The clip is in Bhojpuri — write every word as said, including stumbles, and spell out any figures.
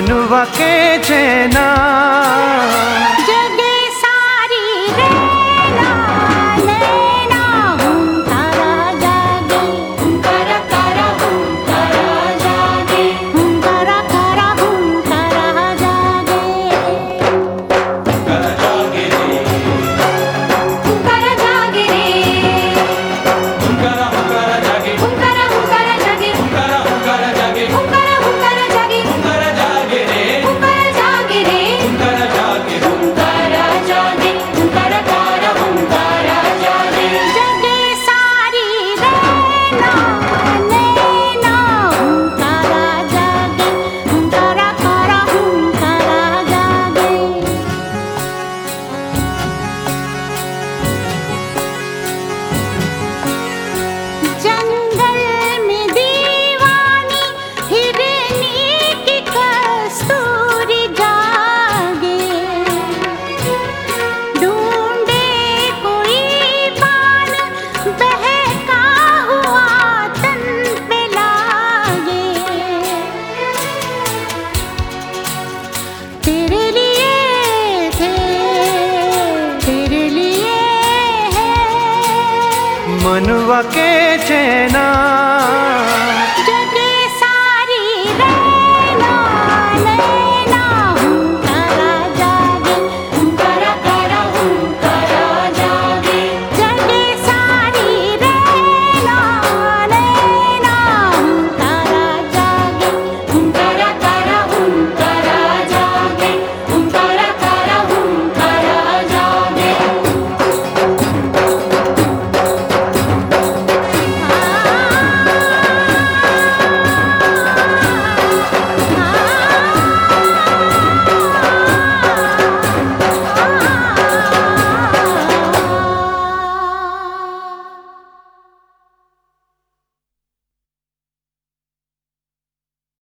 मनुआ के चैना जगे सारी रैना नैना हुंकारा जागे हुंकारा कारा हुंकारा जागे हुंकारा कारा हुंकारा जागे हुंकारा जागे रे हुंकारा जागे रे हुंकारा हुंकारा जागे हुंकारा हुंकारा जागे हुंकारा हुंकारा जागे हुंकारा हुंकारा जागे हुंकारा जागे रे हुंकारा जागे रे हुंकारा जागे हुंकारा जागे हुंकारा कारा हुंकारा जागे जगे सारी रैना नैना हुंकारा जागे हुंकारा कारा हुंकारा जागे जंगल में दीवानी हिरनी की कस्तूरी जागे ढूंढे कोई पान बहका हुआ तन पे लागे तेरे लिए थे तेरे लिए है मनुआ के चैना